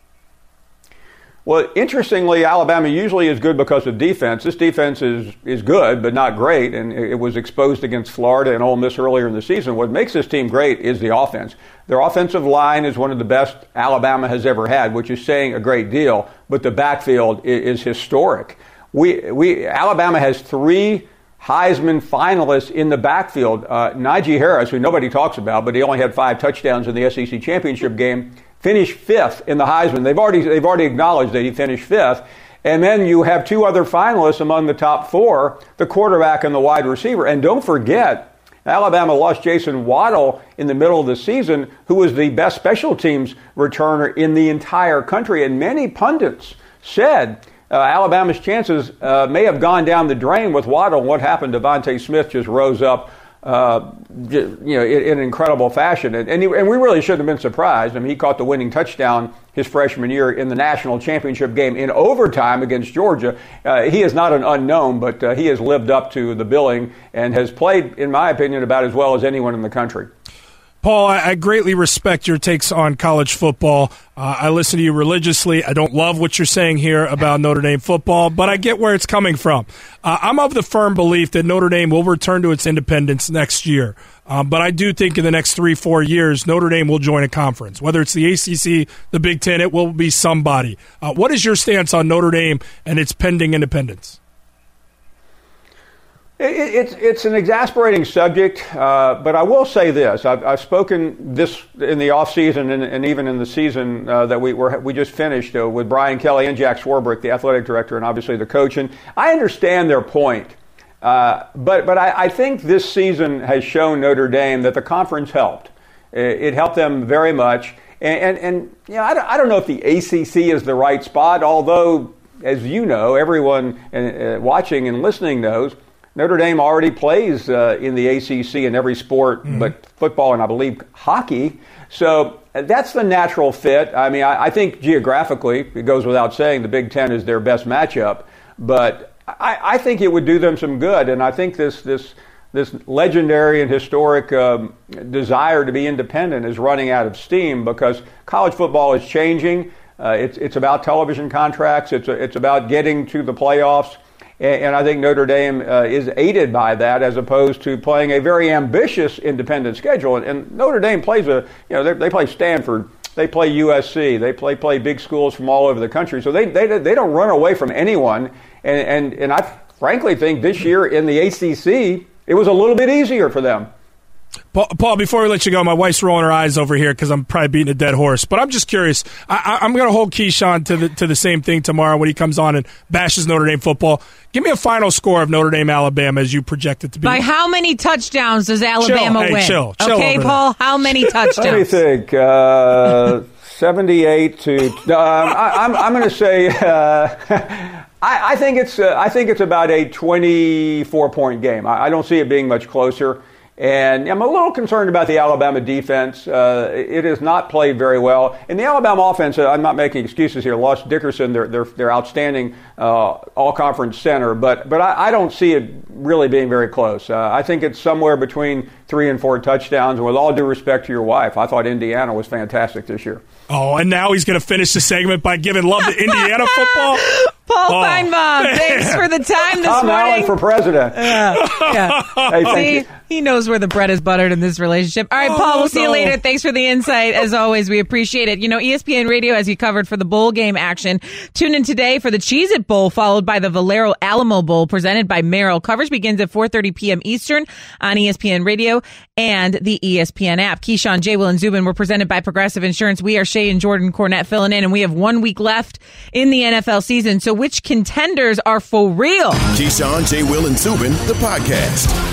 [SPEAKER 8] Well, interestingly, Alabama usually is good because of defense. This defense is, is good, but not great, and it was exposed against Florida and Ole Miss earlier in the season. What makes this team great is the offense. Their offensive line is one of the best Alabama has ever had, which is saying a great deal, but the backfield is, is historic. We we Alabama has three Heisman finalists in the backfield. Uh, Najee Harris, who nobody talks about, but he only had five touchdowns in the S E C championship game, finished fifth in the Heisman. They've already they've already acknowledged that he finished fifth. And then you have two other finalists among the top four, the quarterback and the wide receiver. And don't forget, Alabama lost Jason Waddle in the middle of the season, who was the best special teams returner in the entire country. And many pundits said uh, Alabama's chances uh, may have gone down the drain with Waddle. And what happened? Devontae Smith just rose up Uh, you know, in, in incredible fashion. And, and, he, and we really shouldn't have been surprised. I mean, he caught the winning touchdown his freshman year in the national championship game in overtime against Georgia. Uh, he is not an unknown, but uh, he has lived up to the billing and has played, in my opinion, about as well as anyone in the country.
[SPEAKER 3] Paul, I, I greatly respect your takes on college football. Uh, I listen to you religiously. I don't love what you're saying here about Notre Dame football, but I get where it's coming from. Uh, I'm of the firm belief that Notre Dame will return to its independence next year. Um, but I do think in the next three, four years, Notre Dame will join a conference. Whether it's the A C C, the Big Ten, it will be somebody. Uh, what is your stance on Notre Dame and its pending independence?
[SPEAKER 8] It, it's it's an exasperating subject, uh, but I will say this: I've, I've spoken this in the off season and, and even in the season uh, that we were we just finished uh, with Brian Kelly and Jack Swarbrick, the athletic director, and obviously the coach. And I understand their point, uh, but but I, I think this season has shown Notre Dame that the conference helped. It, it helped them very much, and and, and you know I don't, I don't know if the A C C is the right spot, although as you know, everyone uh, watching and listening knows. Notre Dame already plays uh, in the A C C in every sport mm-hmm. but football and I believe hockey. So that's the natural fit. I mean, I, I think geographically, it goes without saying, the Big Ten is their best matchup. But I, I think it would do them some good. And I think this this this legendary and historic um, desire to be independent is running out of steam because college football is changing. Uh, it's it's about television contracts. It's a, it's about getting to the playoffs. And I think Notre Dame uh, is aided by that as opposed to playing a very ambitious independent schedule. And, and Notre Dame plays a, you know, they, they play Stanford, they play U S C, they play play big schools from all over the country. So they they, they don't run away from anyone. And, and, and I frankly think this year in the A C C, it was a little bit easier for them.
[SPEAKER 3] Paul, Paul, before we let you go, my wife's rolling her eyes over here because I'm probably beating a dead horse. But I'm just curious. I, I, I'm going to hold Keyshawn to the to the same thing tomorrow when he comes on and bashes Notre Dame football. Give me a final score of Notre Dame Alabama as you project it to be.
[SPEAKER 2] By how many touchdowns does Alabama
[SPEAKER 3] chill. Hey,
[SPEAKER 2] win?
[SPEAKER 3] Chill, chill
[SPEAKER 2] okay, Paul.
[SPEAKER 3] There.
[SPEAKER 2] How many touchdowns?
[SPEAKER 8] Let me think. Uh, seventy-eight to. Um, I, I'm I'm going to say. Uh, I, I think it's uh, I think it's about a twenty-four point game. I, I don't see it being much closer. And I'm a little concerned about the Alabama defense. Uh, it has not played very well. And the Alabama offense, uh, I'm not making excuses here, lost Dickerson, their, their, their outstanding uh, all-conference center. But but I, I don't see it really being very close. Uh, I think it's somewhere between three and four touchdowns. And with all due respect to your wife, I thought Indiana was fantastic this year.
[SPEAKER 3] Oh, and now he's going to finish the segment by giving love to Indiana football?
[SPEAKER 2] Paul
[SPEAKER 3] oh,
[SPEAKER 2] Feinbaum,
[SPEAKER 3] man.
[SPEAKER 2] thanks for the time this
[SPEAKER 8] Tom
[SPEAKER 2] morning.
[SPEAKER 8] Allen for president.
[SPEAKER 2] Yeah, yeah.
[SPEAKER 8] Hey, thank
[SPEAKER 2] See,
[SPEAKER 8] you.
[SPEAKER 2] he knows where the bread is buttered in this relationship. All right,
[SPEAKER 3] Oh,
[SPEAKER 2] Paul, we'll see you
[SPEAKER 3] no.
[SPEAKER 2] later. Thanks for the insight. As always, we appreciate it. You know, E S P N Radio has you covered for the bowl game action. Tune in today for the Cheez-It Bowl, followed by the Valero Alamo Bowl, presented by Merrill. Coverage begins at four thirty p.m. Eastern on E S P N Radio and the E S P N app. Keyshawn, J. Will, and Zubin were presented by Progressive Insurance. We are Shay and Jordan Cornette filling in, and we have one week left in the N F L season. So which contenders are for real?
[SPEAKER 1] Keyshawn, J. Will, and Zubin, the podcast.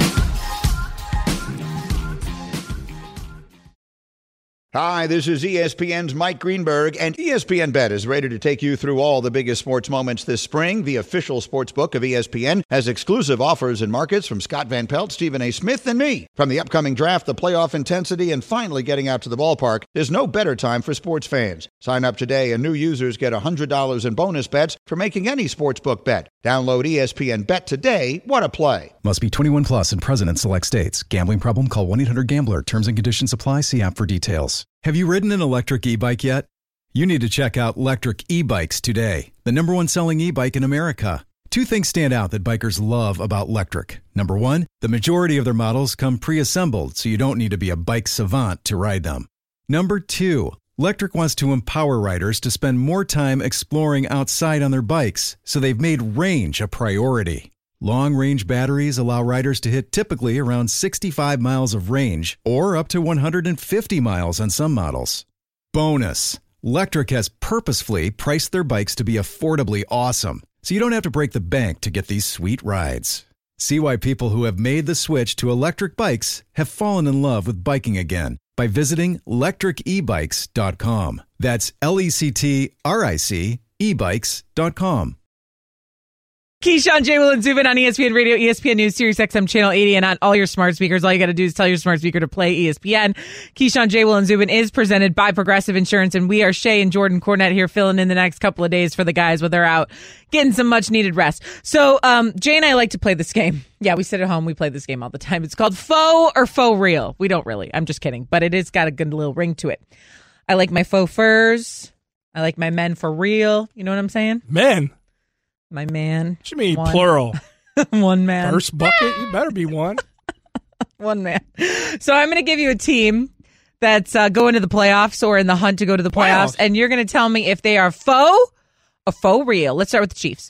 [SPEAKER 9] Hi, this is E S P N's Mike Greenberg, and E S P N Bet is ready to take you through all the biggest sports moments this spring. The official sports book of E S P N has exclusive offers and markets from Scott Van Pelt, Stephen A. Smith, and me. From the upcoming draft, the playoff intensity, and finally getting out to the ballpark, there's no better time for sports fans. Sign up today, and new users get one hundred dollars in bonus bets for making any sportsbook bet. Download E S P N Bet today. What a play.
[SPEAKER 10] Must be twenty-one plus and present in select states. Gambling problem? Call one eight hundred gambler. Terms and conditions apply. See app for details. Have you ridden an electric e-bike yet? You need to check out Lectric E-Bikes today, the number one selling e-bike in America. Two things stand out that bikers love about Lectric. Number one, the majority of their models come pre-assembled, so you don't need to be a bike savant to ride them. Number two, Lectric wants to empower riders to spend more time exploring outside on their bikes, so they've made range a priority. Long-range batteries allow riders to hit typically around sixty-five miles of range or up to one hundred fifty miles on some models. Bonus, Lectric has purposefully priced their bikes to be affordably awesome, so you don't have to break the bank to get these sweet rides. See why people who have made the switch to electric bikes have fallen in love with biking again by visiting lectric e bikes dot com. That's L E C T R I C e bikes dot com.
[SPEAKER 2] Keyshawn, J. Will, and Zubin on E S P N Radio, E S P N News, Sirius X M Channel eighty, and on all your smart speakers. All you got to do is tell your smart speaker to play E S P N. Keyshawn, J. Will, and Zubin is presented by Progressive Insurance, and we are Shay and Jordan Cornette here filling in the next couple of days for the guys when they're out getting some much-needed rest. So um, Jay and I like to play this game. Yeah, we sit at home. We play this game all the time. It's called Faux or Faux Real. We don't really. I'm just kidding. But it has got a good little ring to it. I like my faux furs. I like my men for real. You know what I'm saying?
[SPEAKER 3] Men?
[SPEAKER 2] My man.
[SPEAKER 3] What you mean
[SPEAKER 2] one.
[SPEAKER 3] plural?
[SPEAKER 2] One man.
[SPEAKER 3] First bucket? You better be one.
[SPEAKER 2] One man. So I'm going to give you a team that's uh, going to the playoffs or in the hunt to go to the playoffs,
[SPEAKER 3] Playoffs.
[SPEAKER 2] and you're going to tell me if they are faux or faux real. Let's start with the Chiefs.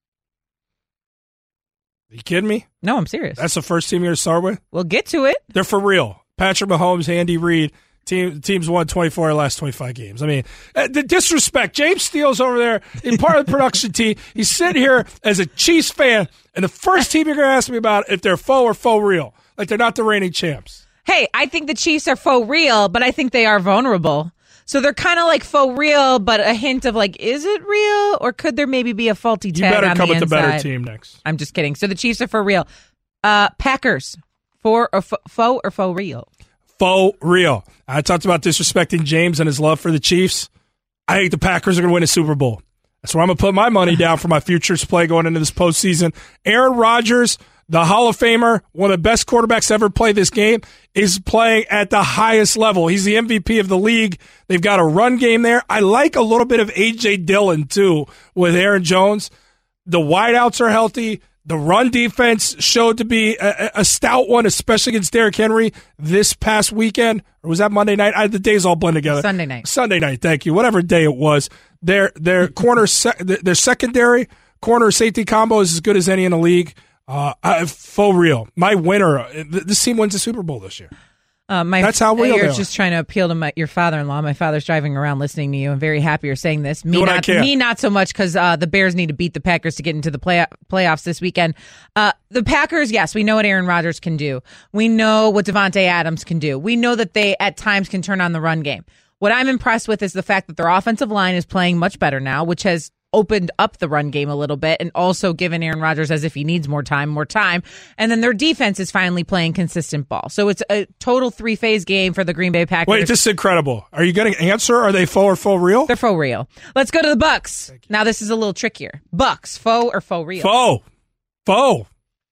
[SPEAKER 3] Are you kidding me?
[SPEAKER 2] No, I'm serious.
[SPEAKER 3] That's the first team you're going to start with?
[SPEAKER 2] We'll get to it.
[SPEAKER 3] They're for real. Patrick Mahomes, Andy Reid. Team, team's won twenty-four of the last twenty-five games. I mean, uh, the disrespect. James Steele's over there in part of the production team. He's sitting here as a Chiefs fan, and the first team you're going to ask me about if they're faux or faux real. Like they're not the reigning champs.
[SPEAKER 2] Hey, I think the Chiefs are faux real, but I think they are vulnerable. So they're kind of like faux real, but a hint of like, is it real? Or could there maybe be a faulty tag on the inside?
[SPEAKER 3] You better come with the better team next.
[SPEAKER 2] I'm just kidding. So the Chiefs are for real. Uh, Packers, for or f- faux or faux real?
[SPEAKER 3] Faux real. I talked about disrespecting James and his love for the Chiefs. I think the Packers are going to win a Super Bowl. That's where I'm going to put my money down for my futures play going into this postseason. Aaron Rodgers, the Hall of Famer, one of the best quarterbacks to ever play this game, is playing at the highest level. He's the M V P of the league. They've got a run game there. I like a little bit of A J Dillon, too, with Aaron Jones. The wideouts are healthy. The run defense showed to be a, a stout one, especially against Derrick Henry this past weekend. Or was that Monday night? I, the days all blend together.
[SPEAKER 2] Sunday night.
[SPEAKER 3] Sunday night, thank you. Whatever day it was. Their their corner, sec, their secondary corner safety combo is as good as any in the league. Uh, I, faux real. My winner. This team wins the Super Bowl this year.
[SPEAKER 2] Uh, my,
[SPEAKER 3] That's how real
[SPEAKER 2] You're
[SPEAKER 3] they are.
[SPEAKER 2] just trying to appeal to my, your father-in-law. My father's driving around listening to you. I'm very happy you're saying this. Me,
[SPEAKER 3] Do what I
[SPEAKER 2] not,
[SPEAKER 3] can.
[SPEAKER 2] me not so much because uh, the Bears need to beat the Packers to get into the play, playoffs this weekend. Uh, the Packers, yes, we know what Aaron Rodgers can do. We know what Devontae Adams can do. We know that they at times can turn on the run game. What I'm impressed with is the fact that their offensive line is playing much better now, which has opened up the run game a little bit and also given Aaron Rodgers, as if he needs more time, more time. And then their defense is finally playing consistent ball. So it's a total three-phase game for the Green Bay Packers.
[SPEAKER 3] Wait, this is incredible. Are you getting an answer? Are they faux or faux real?
[SPEAKER 2] They're faux real. Let's go to the Bucks. Now this is a little trickier. Bucks, faux or faux real?
[SPEAKER 3] Faux. Faux.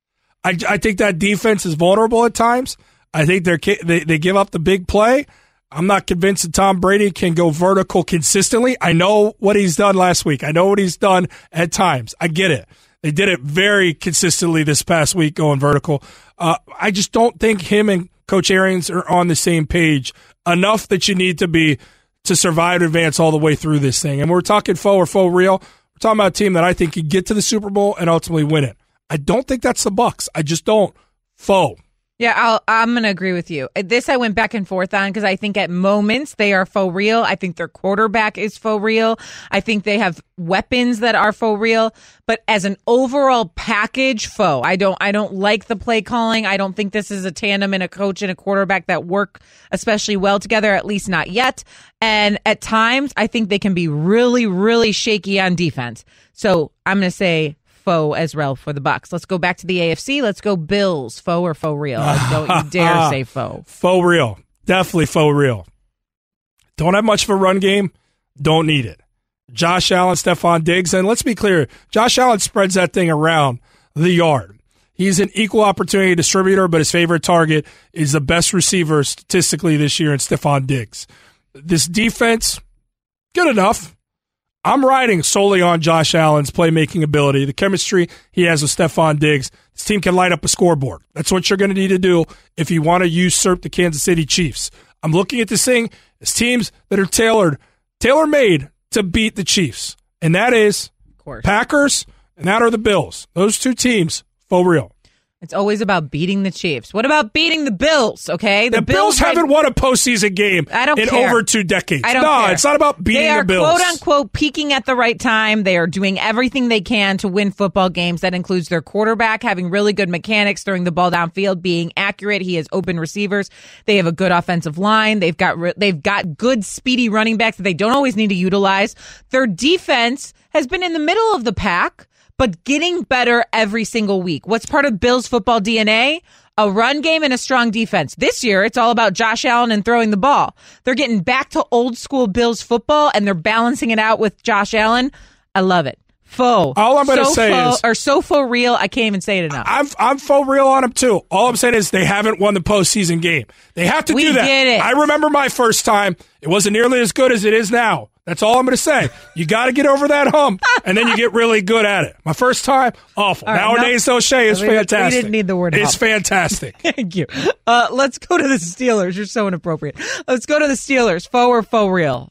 [SPEAKER 3] I, I think that defense is vulnerable at times. I think they're they, they give up the big play. I'm not convinced that Tom Brady can go vertical consistently. I know what he's done last week. I know what he's done at times. I get it. They did it very consistently this past week going vertical. Uh, I just don't think him and Coach Arians are on the same page enough that you need to be to survive and advance all the way through this thing. And we're talking faux or faux real. We're talking about a team that I think could get to the Super Bowl and ultimately win it. I don't think that's the Bucks. I just don't. Faux.
[SPEAKER 2] Yeah, I'll, I'm going to agree with you. This I went back and forth on because I think at moments they are faux real. I think their quarterback is faux real. I think they have weapons that are faux real. But as an overall package, faux. I don't. I don't like the play calling. I don't think this is a tandem in a coach and a quarterback that work especially well together. At least not yet. And at times, I think they can be really, really shaky on defense. So I'm going to say faux as well for the Bucks. Let's go back to the A F C. Let's go Bills. Faux or faux real? Don't you dare say faux.
[SPEAKER 3] Faux real. Definitely faux real. Don't have much of a run game. Don't need it. Josh Allen, Stephon Diggs. And let's be clear, Josh Allen spreads that thing around the yard. He's an equal opportunity distributor, but his favorite target is the best receiver statistically this year in Stephon Diggs. This defense, good enough. I'm riding solely on Josh Allen's playmaking ability, the chemistry he has with Stephon Diggs. This team can light up a scoreboard. That's what you're going to need to do if you want to usurp the Kansas City Chiefs. I'm looking at this thing as teams that are tailored, tailor-made to beat the Chiefs. And that is Packers, and that are the Bills. Those two teams, faux real.
[SPEAKER 2] It's always about beating the Chiefs. What about beating the Bills, okay?
[SPEAKER 3] The, the Bills, Bills haven't right... won a postseason game
[SPEAKER 2] I don't
[SPEAKER 3] in
[SPEAKER 2] care.
[SPEAKER 3] over two decades.
[SPEAKER 2] I don't
[SPEAKER 3] no,
[SPEAKER 2] care.
[SPEAKER 3] It's not about beating
[SPEAKER 2] they are,
[SPEAKER 3] the Bills.
[SPEAKER 2] They are, quote-unquote, peaking at the right time. They are doing everything they can to win football games. That includes their quarterback having really good mechanics, throwing the ball downfield, being accurate. He has open receivers. They have a good offensive line. They've got they've got good, speedy running backs that they don't always need to utilize. Their defense has been in the middle of the pack, but getting better every single week. What's part of Bills football D N A? A run game and a strong defense. This year, it's all about Josh Allen and throwing the ball. They're getting back to old school Bills football, and they're balancing it out with Josh Allen. I love it. Faux.
[SPEAKER 3] All I'm going to
[SPEAKER 2] so
[SPEAKER 3] say
[SPEAKER 2] faux,
[SPEAKER 3] is,
[SPEAKER 2] or so faux real. I can't even say it enough.
[SPEAKER 3] I'm I'm faux real on them too. All I'm saying is they haven't won the postseason game. They have to
[SPEAKER 2] we
[SPEAKER 3] do that.
[SPEAKER 2] Get it.
[SPEAKER 3] I remember my first time. It wasn't nearly as good as it is now. That's all I'm going to say. You got to get over that hump, and then you get really good at it. My first time, awful.
[SPEAKER 2] Right,
[SPEAKER 3] Nowadays,
[SPEAKER 2] no,
[SPEAKER 3] O'Shea is
[SPEAKER 2] we,
[SPEAKER 3] fantastic.
[SPEAKER 2] We didn't need the word hump.
[SPEAKER 3] It's fantastic.
[SPEAKER 2] Thank you. Uh, let's go to the Steelers. You're so inappropriate. Let's go to the Steelers. Faux or faux real?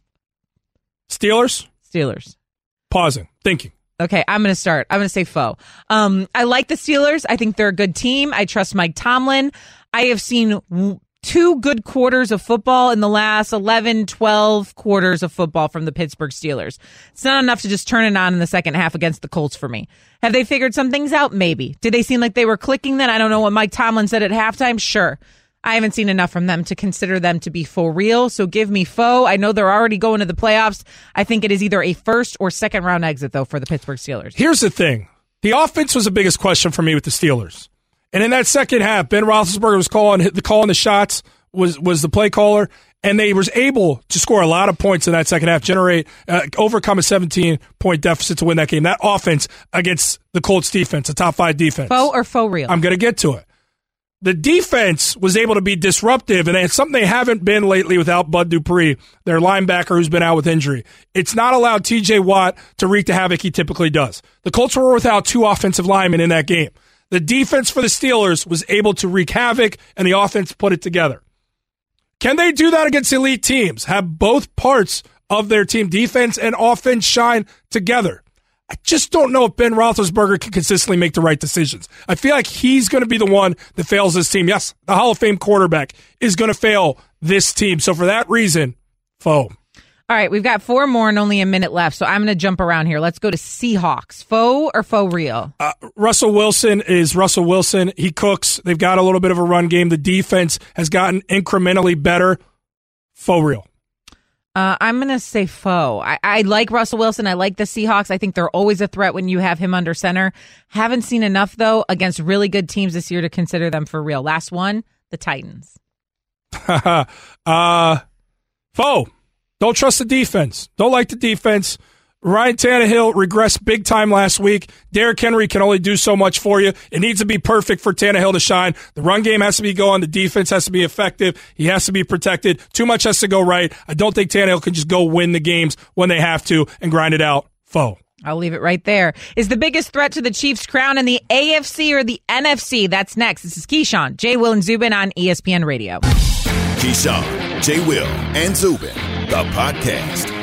[SPEAKER 3] Steelers?
[SPEAKER 2] Steelers.
[SPEAKER 3] Pausing. Thinking.
[SPEAKER 2] Okay, I'm going to start. I'm going to say faux. Um, I like the Steelers. I think they're a good team. I trust Mike Tomlin. I have seen w- two good quarters of football in the last eleven, twelve quarters of football from the Pittsburgh Steelers. It's not enough to just turn it on in the second half against the Colts for me. Have they figured some things out? Maybe. Did they seem like they were clicking then? I don't know what Mike Tomlin said at halftime. Sure. I haven't seen enough from them to consider them to be for real, so give me faux. I know they're already going to the playoffs. I think it is either a first or second round exit, though, for the Pittsburgh Steelers.
[SPEAKER 3] Here's the thing. The offense was the biggest question for me with the Steelers. And in that second half, Ben Roethlisberger was calling the calling the shots, was was the play caller, and they was able to score a lot of points in that second half, generate, uh, overcome a seventeen-point deficit to win that game. That offense against the Colts defense, a top five defense.
[SPEAKER 2] Faux or faux real?
[SPEAKER 3] I'm going to get to it. The defense was able to be disruptive, and it's something they haven't been lately without Bud Dupree, their linebacker who's been out with injury. It's not allowed T J Watt to wreak the havoc he typically does. The Colts were without two offensive linemen in that game. The defense for the Steelers was able to wreak havoc, and the offense put it together. Can they do that against elite teams? Have both parts of their team, defense and offense, shine together? I just don't know if Ben Roethlisberger can consistently make the right decisions. I feel like he's going to be the one that fails this team. Yes, the Hall of Fame quarterback is going to fail this team. So for that reason, faux.
[SPEAKER 2] All right, we've got four more and only a minute left, so I'm going to jump around here. Let's go to Seahawks. Faux or faux real?
[SPEAKER 3] Uh, Russell Wilson is Russell Wilson. He cooks. They've got a little bit of a run game. The defense has gotten incrementally better. Faux real.
[SPEAKER 2] Uh, I'm going to say faux. I, I like Russell Wilson. I like the Seahawks. I think they're always a threat when you have him under center. Haven't seen enough, though, against really good teams this year to consider them for real. Last one, the Titans.
[SPEAKER 3] uh, faux. Don't trust the defense. Don't like the defense. Ryan Tannehill regressed big time last week. Derrick Henry can only do so much for you. It needs to be perfect for Tannehill to shine. The run game has to be going. The defense has to be effective. He has to be protected. Too much has to go right. I don't think Tannehill can just go win the games when they have to and grind it out. Faux.
[SPEAKER 2] I'll leave it right there. Is the biggest threat to the Chiefs' crown in the A F C or the N F C? That's next. This is Keyshawn, J. Will, and Zubin on E S P N Radio.
[SPEAKER 1] Keyshawn, J. Will, and Zubin, the podcast.